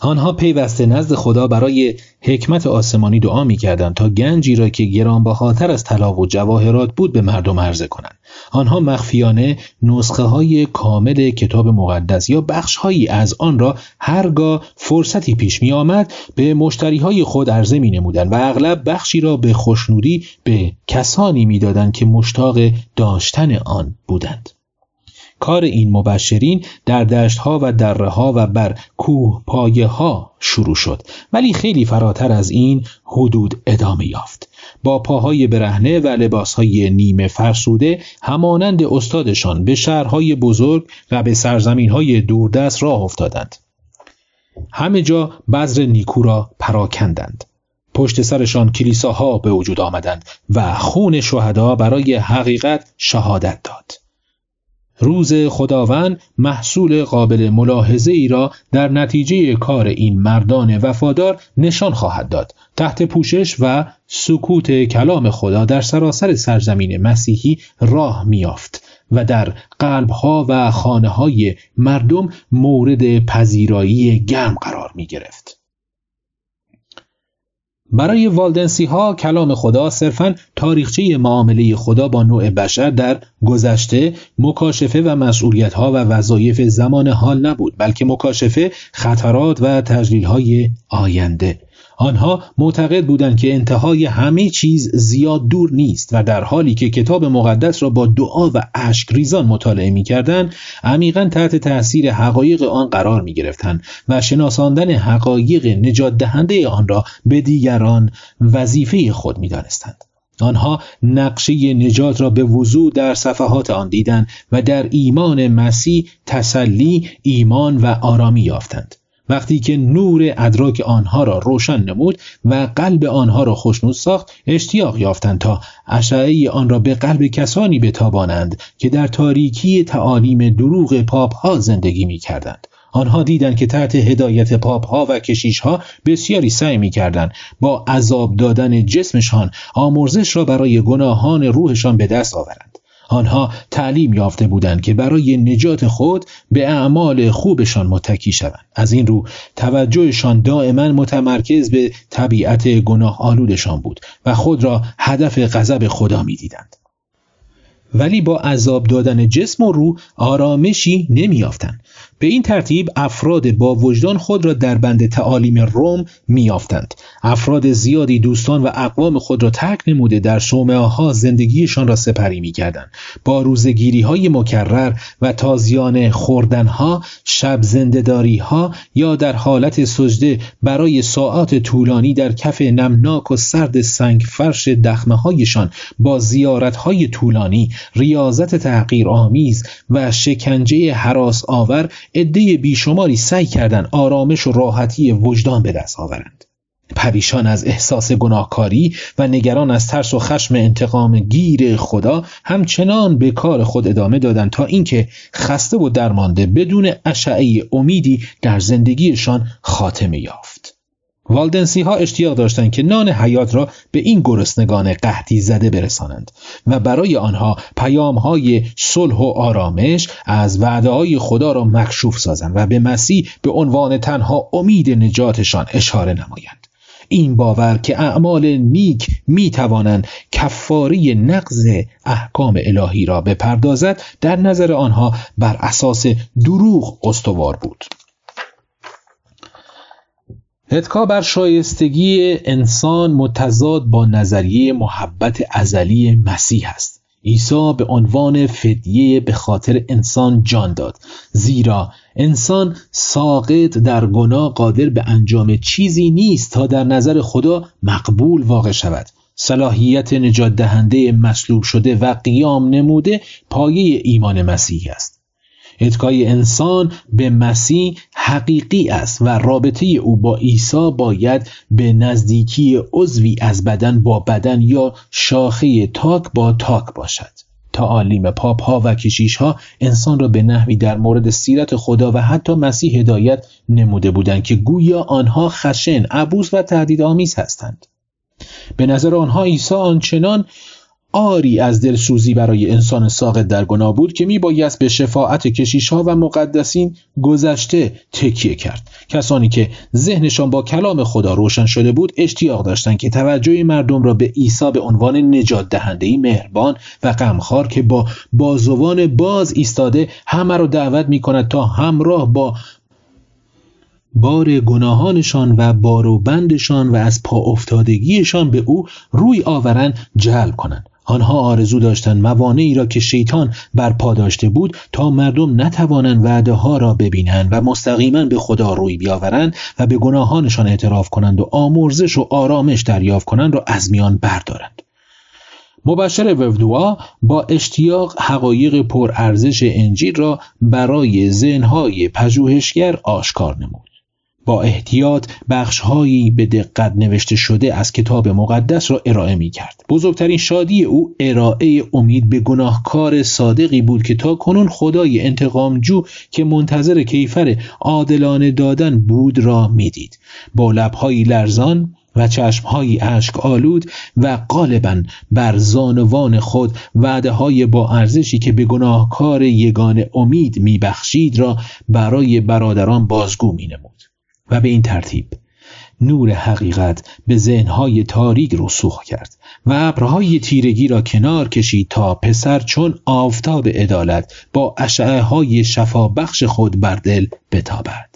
آنها پیوسته نزد خدا برای حکمت آسمانی دعا می‌کردند تا گنجی را که گرانبهاتر از طلا و جواهرات بود به مردم عرضه کنند. آنها مخفیانه نسخه‌های کامل کتاب مقدس یا بخش‌هایی از آن را هرگاه فرصتی پیش می‌آمد به مشتری‌های خود عرضه می‌نمودند و اغلب بخشی را به خوشنودی به کسانی می‌دادند که مشتاق داشتن آن بودند. کار این مبشرین در دشت‌ها و دره‌ها و بر کوه پایه‌ها شروع شد، ولی خیلی فراتر از این حدود ادامه یافت. با پاهای برهنه و لباسهای نیمه فرسوده همانند استادشان به شهرهای بزرگ و به سرزمین‌های دوردست راه افتادند. همه جا بذر نیکو را پراکندند. پشت سرشان کلیساها به وجود آمدند و خون شهدا برای حقیقت شهادت داد. روز خداوند محصول قابل ملاحظه ای را در نتیجه کار این مردان وفادار نشان خواهد داد. تحت پوشش و سکوت کلام خدا در سراسر سرزمین مسیحی راه می‌یافت و در قلب‌ها و خانه‌های مردم مورد پذیرایی گرم قرار می‌گرفت. برای والدنسی ها کلام خدا صرفاً تاریخچه معامله خدا با نوع بشر در گذشته، مکاشفه و مسئولیت ها و وظایف زمان حال نبود، بلکه مکاشفه خطرات و تجلیل های آینده. آنها معتقد بودند که انتهای همه چیز زیاد دور نیست و در حالی که کتاب مقدس را با دعا و اشک ریزان مطالعه می‌کردند، عمیقاً تحت تأثیر حقایق آن قرار می‌گرفتند و شناساندن حقایق نجات دهنده آن را به دیگران وظیفه خود می‌دانستند. آنها نقشه نجات را به وضوح در صفحات آن دیدند و در ایمان مسیح تسلی، ایمان و آرامی یافتند. وقتی که نور ادراک آنها را روشن نمود و قلب آنها را خوشنود ساخت، اشتیاق یافتند تا اشعه آن را به قلب کسانی بتابانند که در تاریکی تعالیم دروغ پاپ ها زندگی می کردند. آنها دیدند که تحت هدایت پاپ ها و کشیش ها بسیاری سعی می کردند با عذاب دادن جسمشان آمرزش را برای گناهان روحشان به دست آورند. آنها تعلیم یافته بودند که برای نجات خود به اعمال خوبشان متکی شوند. از این رو توجهشان دائما متمرکز به طبیعت گناه آلودشان بود و خود را هدف غضب خدا می دیدند. ولی با عذاب دادن جسم و روح آرامشی نمی یافتند. به این ترتیب افراد با وجدان خود را در بند تعالیم روم می یافتند. افراد زیادی دوستان و اقوام خود را ترک نموده در صومعه‌ها زندگیشان را سپری می کردند. با روزگیری های مکرر و تازیانه خوردنها، شب زنده‌داری ها یا در حالت سجده برای ساعات طولانی در کف نمناک و سرد سنگ فرش دخمه هایشان با زیارت های طولانی، ریاضت تحقیرآمیز و شکنجه هراس آور عده بیشماری سعی کردند آرامش و راحتی وجدان به دست آورند. پریشان از احساس گناهکاری و نگران از ترس و خشم انتقام گیر خدا همچنان به کار خود ادامه دادند تا اینکه خسته و درمانده بدون اشعه امیدی در زندگیشان خاتمه یافت. والدنسی ها اشتیاق داشتند که نان حیات را به این گرسنگان قحطی زده برسانند و برای آنها پیام های صلح و آرامش از وعده های خدا را مکشوف سازند و به مسیح به عنوان تنها امید نجاتشان اشاره نمایند. این باور که اعمال نیک می توانند کفاره نقض احکام الهی را بپردازد در نظر آنها بر اساس دروغ استوار بود. اتکا بر شایستگی انسان متضاد با نظریه محبت ازلی مسیح است. عیسی به عنوان فدیه به خاطر انسان جان داد، زیرا انسان ساقط در گناه قادر به انجام چیزی نیست تا در نظر خدا مقبول واقع شود. صلاحیت نجات دهنده مصلوب شده و قیام نموده پایه ایمان مسیحی است. اتکای انسان به مسیح حقیقی است و رابطه او با عیسی باید به نزدیکی عضوی از بدن با بدن یا شاخه تاک با تاک باشد. تعالیم پاپ ها و کشیش ها انسان را به نحوی در مورد سیرت خدا و حتی مسیح هدایت نموده بودند که گویا آنها خشن، عبوس و تهدیدآمیز هستند. به نظر آنها عیسی آنچنان آری از دلسوزی برای انسان ساقط در گناه بود که می بایست به شفاعت کشیش‌ها و مقدسین گذشته تکیه کرد. کسانی که ذهنشان با کلام خدا روشن شده بود اشتیاق داشتند که توجه مردم را به عیسی به عنوان نجات دهنده‌ای مهربان و غمخوار که با بازوان باز ایستاده همه را دعوت می کند تا همراه با بار گناهانشان و بار و بندشان و از پا افتادگیشان به او روی آورند جلب کنند. آنها آرزو داشتند موانعی را که شیطان برپا داشته بود تا مردم نتوانند وعده ها را ببینند و مستقیما به خدا روی بیاورند و به گناهانشان اعتراف کنند و آمرزش و آرامش دریافت کنند را از میان بردارند. مبشر وفدوا با اشتیاق حقایق پرارزش انجیل را برای ذهن‌های پژوهشگر آشکار نمود. با احتیاط بخش‌هایی به دقت نوشته شده از کتاب مقدس را ارائه می‌کرد. بزرگترین شادی او ارائه امید به گناهکار صادقی بود که تا کنون خدای انتقامجو که منتظر کیفر عادلانه دادن بود را می‌دید. با لب‌هایی لرزان و چشم‌هایی اشک آلود و غالباً بر زانوان خود وعده‌های با ارزشی که به گناهکار یگانه امید می‌بخشید را برای برادران بازگو می‌نمود. و به این ترتیب نور حقیقت به ذهن‌های تاریک رسوخ کرد و ابرهای تیرگی را کنار کشید تا پسر چون آفتاب عدالت با اشعه‌های شفابخش خود بر دل بتابد.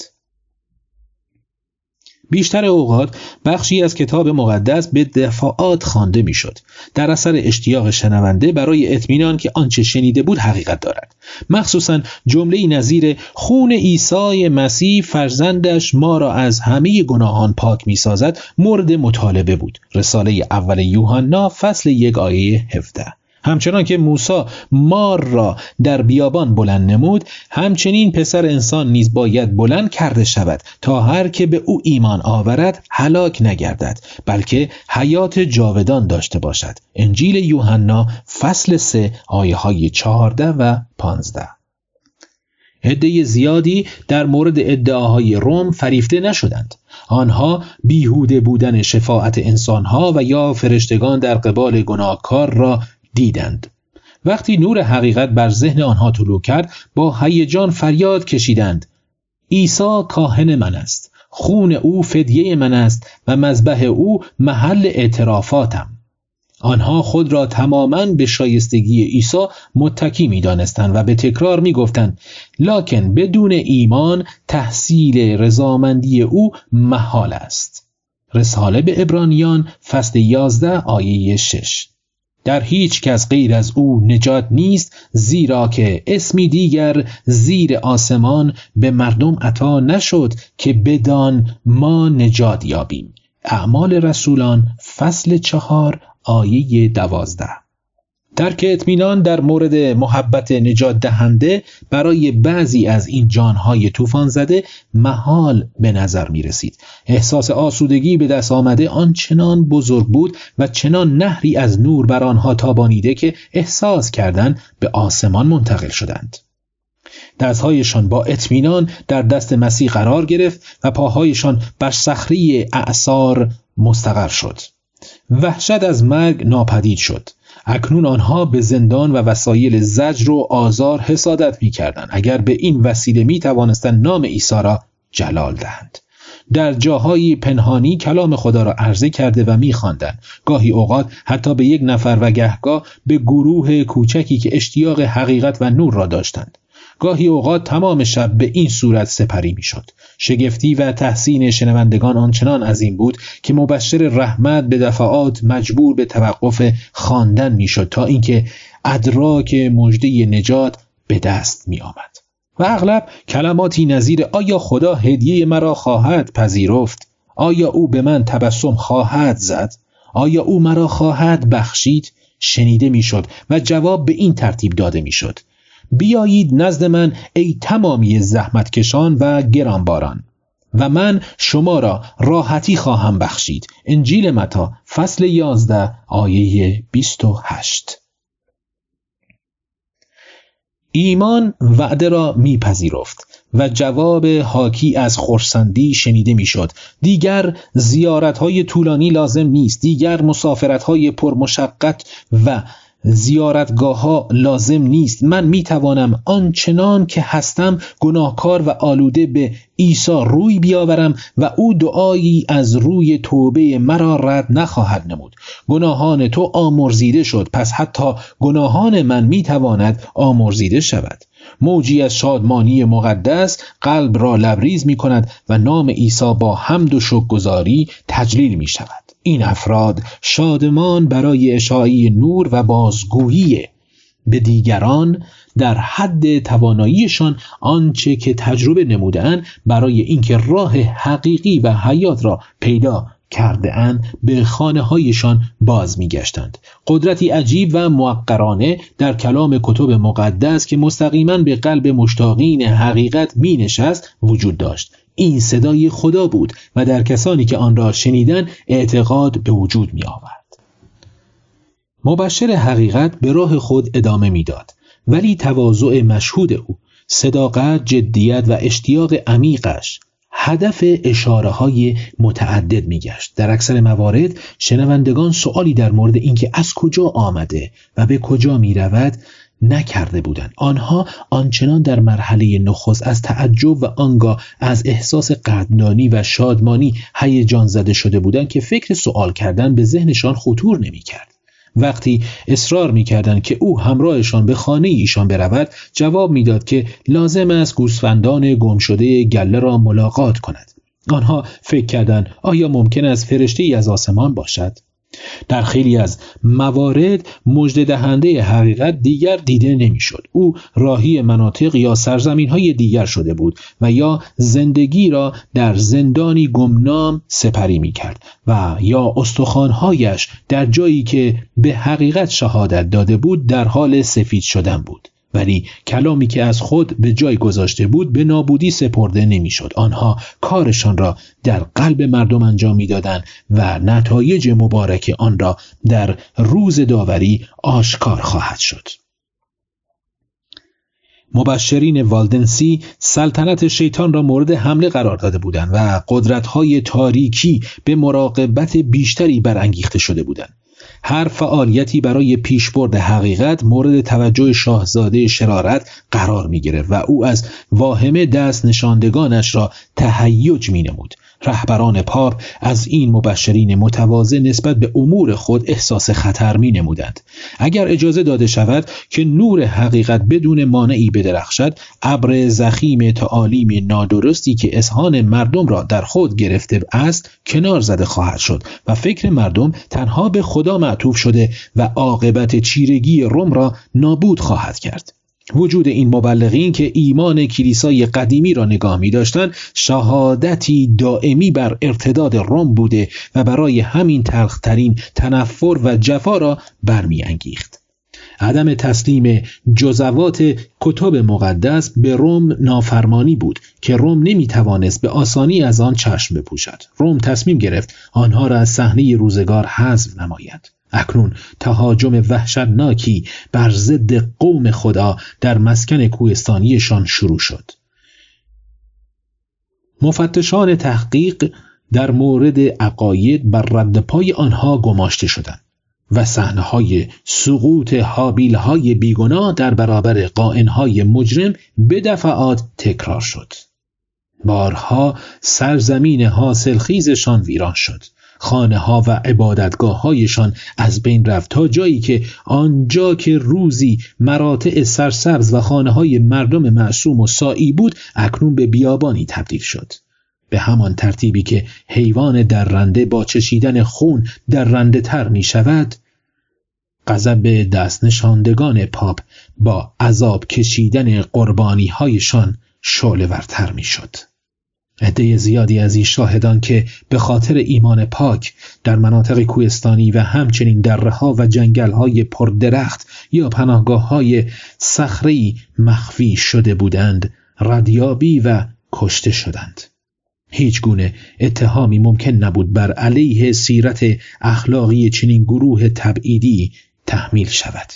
بیشتر اوقات بخشی از کتاب مقدس به دفعات خوانده میشد، در اثر اشتیاق شنونده برای اطمینان که آنچه شنیده بود حقیقت دارد. مخصوصاً جمله‌ای نظیر خون عیسی مسیح فرزندش ما را از همه گناهان پاک می‌سازد مورد مطالبه بود. رساله اول یوحنا فصل یک آیه هفده. همچنان که موسی مار را در بیابان بلند نمود، همچنین پسر انسان نیز باید بلند کرده شود تا هر که به او ایمان آورد هلاک نگردد بلکه حیات جاودان داشته باشد. انجیل یوحنا فصل سه آیه های چهارده و پانزده. عده زیادی در مورد ادعاهای روم فریفته نشدند. آنها بیهوده بودن شفاعت انسانها و یا فرشتگان در قبال گناهکار را دیدند. وقتی نور حقیقت بر ذهن آنها طلوع کرد، با هیجان فریاد کشیدند: عیسی کاهن من است، خون او فدیه من است و مذبح او محل اعترافاتم. آنها خود را تماماً به شایستگی عیسی متکی می دانستند و به تکرار می گفتند: لکن بدون ایمان تحصیل رضامندی او محال است. رساله به عبرانیان فصل یازده آیه شش. در هیچ کس غیر از او نجات نیست، زیرا که اسمی دیگر زیر آسمان به مردم عطا نشد که بدان ما نجات یابیم. اعمال رسولان فصل چهار آیه دوازده. درک اطمینان در مورد محبت نجات دهنده برای بعضی از این جانهای طوفان زده محال به نظر می رسید. احساس آسودگی به دست آمده آنچنان بزرگ بود و چنان نهری از نور بر آنها تابانیده که احساس کردند به آسمان منتقل شدند. دستهایشان با اطمینان در دست مسیح قرار گرفت و پاهایشان بر صخره اعصار مستقر شد. وحشت از مرگ ناپدید شد. اکنون آنها به زندان و وسایل زجر و آزار حسادت می کردند. اگر به این وسیله می توانستند نام عیسی را جلال دهند. در جاهای پنهانی کلام خدا را عرضه کرده و می خواندند. گاهی اوقات حتی به یک نفر و گهگاه به گروه کوچکی که اشتیاق حقیقت و نور را داشتند. گاهی اوقات تمام شب به این صورت سپری می شد. شگفتی و تحسین شنوندگان آنچنان عظیم بود که مبشر رحمت به دفعات مجبور به توقف خواندن می شد تا اینکه ادراک مژده نجات به دست می آمد. و اغلب کلماتی نظیر آیا خدا هدیه مرا خواهد پذیرفت؟ آیا او به من تبسم خواهد زد؟ آیا او مرا خواهد بخشید؟ شنیده می شد و جواب به این ترتیب داده می شد: بیایید نزد من ای تمامی زحمتکشان و گرانباران و من شما را راحتی خواهم بخشید. انجیل متی فصل یازده آیه بیست و هشت. ایمان وعده را میپذیرفت و جواب حاکی از خرسندی شنیده میشد. دیگر زیارت‌های طولانی لازم نیست، دیگر مسافرت‌های پرمشقت و زیارتگاه ها لازم نیست. من می توانم آنچنان که هستم گناهکار و آلوده به عیسی روی بیاورم و او دعایی از روی توبه مرا رد نخواهد نمود. گناهان تو آمرزیده شد، پس حتی گناهان من می تواند آمرزیده شود. موجی از شادمانی مقدس قلب را لبریز می کند و نام عیسی با حمد و شکرگزاری تجلیل می شود. این افراد شادمان برای اشاعه نور و بازگویی به دیگران در حد تواناییشان آنچه که تجربه نموده‌اند برای اینکه راه حقیقی و حیات را پیدا کرده اند به خانه هایشان باز می گشتند. قدرتی عجیب و موقرانه در کلام کتب مقدس که مستقیما به قلب مشتاقین حقیقت می نشست وجود داشت. این صدای خدا بود و در کسانی که آن را شنیدن اعتقاد به وجود می آورد. مبشر حقیقت به راه خود ادامه می داد، ولی تواضع مشهود او، صداقت، جدیت و اشتیاق عمیقش هدف اشاره های متعدد می گشت. در اکثر موارد شنوندگان سوالی در مورد اینکه از کجا آمده و به کجا می رود نکرده بودند. آنها آنچنان در مرحله نخست از تعجب و آنگاه از احساس قدردانی و شادمانی هیجان زده شده بودند که فکر سوال کردن به ذهنشان خطور نمی کرد. وقتی اصرار می‌کردند که او همراهشان به خانه ایشان برود، جواب می‌داد که لازم است گوسفندان گم شده گله را ملاقات کند. آنها فکر کردند آیا ممکن است فرشته‌ای از آسمان باشد؟ در خیلی از موارد مژده دهنده حقیقت دیگر دیده نمی‌شد. او راهی مناطق یا سرزمین‌های دیگر شده بود و یا زندگی را در زندانی گمنام سپری می‌کرد و یا استخوان‌هایش در جایی که به حقیقت شهادت داده بود در حال سفید شدن بود. ولی کلامی که از خود به جای گذاشته بود به نابودی سپرده نمیشد. آنها کارشان را در قلب مردم انجام میدادند و نتایج مبارک آن را در روز داوری آشکار خواهد شد. مبشرین والدنسی سلطنت شیطان را مورد حمله قرار داده بودند و قدرت‌های تاریکی به مراقبت بیشتری برانگیخته شده بودند. هر فعالیتی برای پیشبرد حقیقت مورد توجه شاهزاده شرارت قرار می گرفت و او از واهمه دست نشاندگانش را تهیج می نمود. رهبران پاپ از این مبشرین متواضع نسبت به امور خود احساس خطر می نمودند. اگر اجازه داده شود که نور حقیقت بدون مانعی بدرخشد، ابر ضخیم تعالیم نادرستی که اذهان مردم را در خود گرفته است کنار زده خواهد شد و فکر مردم تنها به خدا معطوف شده و عاقبت چیرگی روم را نابود خواهد کرد. وجود این مبلغین که ایمان کلیسای قدیمی را نگاه می داشتند شهادتی دائمی بر ارتداد روم بوده و برای همین تلخترین تنفر و جفا را برمی انگیخت. عدم تسلیم جزوات کتب مقدس به روم نافرمانی بود که روم نمی توانست به آسانی از آن چشم بپوشد. روم تصمیم گرفت آنها را از صحنه روزگار حذف نماید. اکنون تهاجم وحشتناکی بر ضد قوم خدا در مسکن کوهستانیشان شروع شد. مفتشان تحقیق در مورد عقاید بر رد پای آنها گماشته شدند و صحنه‌های سقوط هابیل‌های بیگناه در برابر قائن‌های مجرم به دفعات تکرار شد. بارها سرزمین حاصلخیزشان ویران شد. خانه ها و عبادتگاه هایشان از بین رفت تا جایی که آنجا که روزی مراتع سرسبز و خانه های مردم معصوم و سائی بود اکنون به بیابانی تبدیل شد. به همان ترتیبی که حیوان درنده با چشیدن خون درنده تر می شود، غضب دست نشاندگان پاپ با عذاب کشیدن قربانی هایشان شعله ورتر می شد. عده زیادی از این شاهدان که به خاطر ایمان پاک در مناطق کوهستانی و همچنین دره‌ها و جنگل‌های پردرخت یا پناهگاه‌های صخره‌ای مخفی شده بودند، ردیابی و کشته شدند. هیچ گونه اتهامی ممکن نبود بر علیه سیرت اخلاقی چنین گروه تبعیدی تحمیل شود.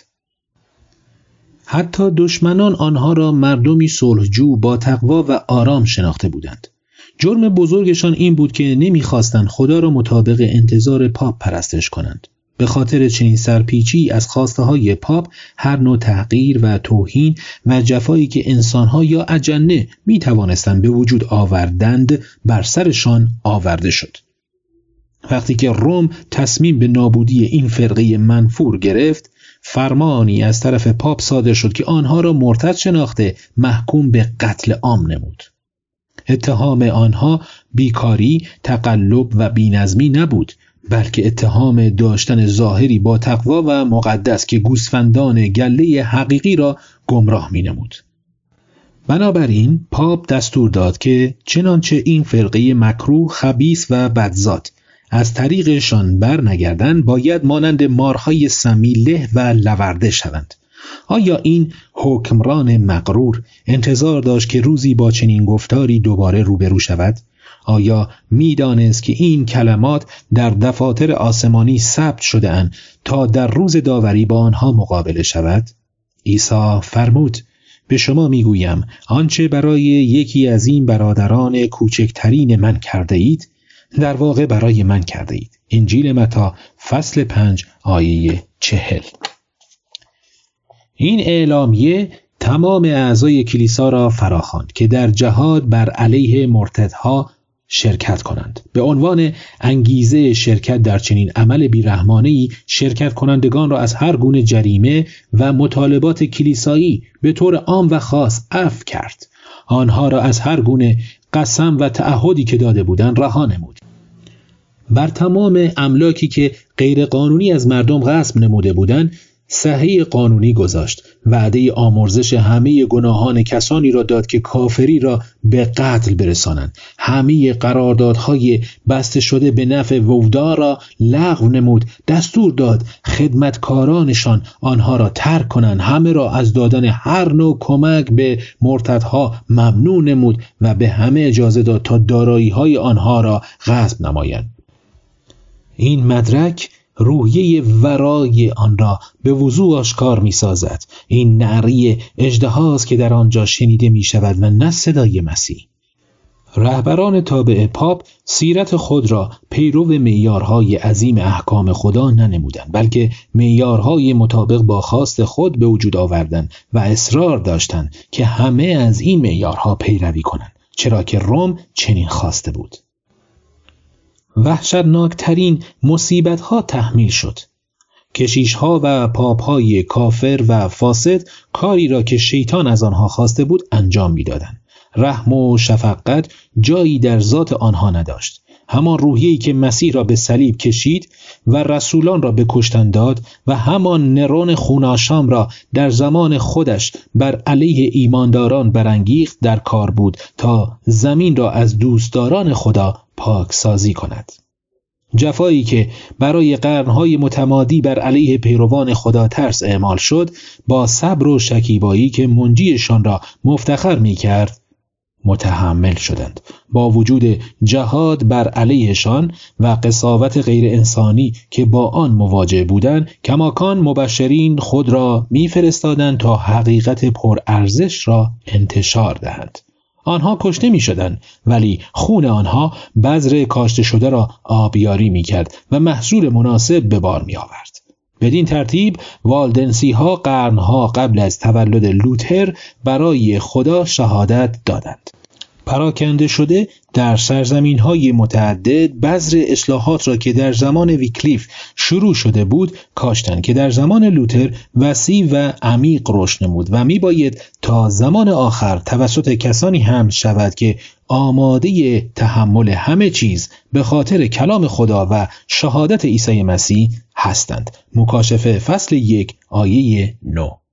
حتی دشمنان آنها را مردمی صلحجو با تقوا و آرام شناخته بودند. جرم بزرگشان این بود که نمیخواستند خدا را مطابق انتظار پاپ پرستش کنند. به خاطر چنین سرپیچی از خواسته های پاپ هر نوع تحقیر و توهین و جفایی که انسانها یا اجنه می توانستند به وجود آوردند بر سرشان آورده شد. وقتی که روم تصمیم به نابودی این فرقه منفور گرفت، فرمانی از طرف پاپ صادر شد که آنها را مرتد شناخته محکوم به قتل عام نمود. اتهام آنها بیکاری، تقلب و بینظمی نبود، بلکه اتهام داشتن ظاهری با تقوا و مقدس که گوسفندان گله حقیقی را گمراه می نمود. بنابراین پاپ دستور داد که چنانچه این فرقه مکروه، خبیث و بدذات از طریقشان بر نگردن باید مانند مارهای سمی له و لورده شوند. آیا این حکمران مغرور انتظار داشت که روزی با چنین گفتاری دوباره روبرو شود؟ آیا می‌دانست که این کلمات در دفاتر آسمانی ثبت شده اند تا در روز داوری با آنها مقابله شود؟ عیسی فرمود: به شما میگویم آنچه برای یکی از این برادران کوچکترین من کرده اید در واقع برای من کرده اید. انجیل متی فصل پنج آیه چهل. این اعلامیه تمام اعضای کلیسا را فراخواند که در جهاد بر علیه مرتدها شرکت کنند. به عنوان انگیزه شرکت در چنین عمل بیرحمانه‌ای شرکت کنندگان را از هر گونه جریمه و مطالبات کلیسایی به طور عام و خاص عفو کرد. آنها را از هر گونه قسم و تعهدی که داده بودند رها نمود. بر تمام املاکی که غیر قانونی از مردم غصب نموده بودند صحیح قانونی گذاشت. وعده آمرزش همه گناهان کسانی را داد که کافری را به قتل برسانند. همه قراردادهای بسته شده به نفع وودا را لغو نمود. دستور داد خدمتکارانشان آنها را ترک کنند. همه را از دادن هر نوع کمک به مرتدها ممنوع نمود و به همه اجازه داد تا دارایی‌های آنها را غصب نمایند. این مدرک روحیه ورای آن را به وضوح آشکار می سازد. این نعره اژدهاست که در آنجا شنیده می شود و نه صدای مسیح. رهبران تابع پاپ سیرت خود را پیرو معیارهای عظیم احکام خدا ننمودند، بلکه معیارهای مطابق با خواست خود به وجود آوردند و اصرار داشتند که همه از این معیارها پیروی کنند، چرا که روم چنین خواسته بود. وحشتناکترین مصیبت‌ها تحمیل شد. کشیش‌ها و پاپ‌های کافر و فاسد کاری را که شیطان از آنها خواسته بود انجام می‌دادند. رحم و شفقت جایی در ذات آنها نداشت. همان روحیه‌ای که مسیح را به صلیب کشید و رسولان را به کشتن داد و همان نرون خوناشام را در زمان خودش بر علیه ایمانداران برانگیخت در کار بود تا زمین را از دوستداران خدا پاک سازی کند. جفایی که برای قرنهای متمادی بر علیه پیروان خدا ترس اعمال شد، با صبر و شکیبایی که منجیشان را مفتخر می کرد متحمل شدند. با وجود جهاد بر علیهشان و قساوت غیر انسانی که با آن مواجه بودند، کماکان مبشرین خود را می فرستادند تا حقیقت پرارزش را انتشار دهند. آنها کشته می شدند، ولی خون آنها بذر کاشته شده را آبیاری می کرد و محصول مناسب به بار می آورد. بدین ترتیب والدنسی ها قرنها قبل از تولد لوتر برای خدا شهادت دادند. پراکنده شده در سرزمین های متعدد بذر اصلاحات را که در زمان ویکلیف شروع شده بود کاشتند که در زمان لوتر وسیع و عمیق رشد نمود و می باید تا زمان آخر توسط کسانی حمل شود که آماده تحمل همه چیز به خاطر کلام خدا و شهادت عیسی مسیح هستند. مکاشفه فصل یک آیه نه.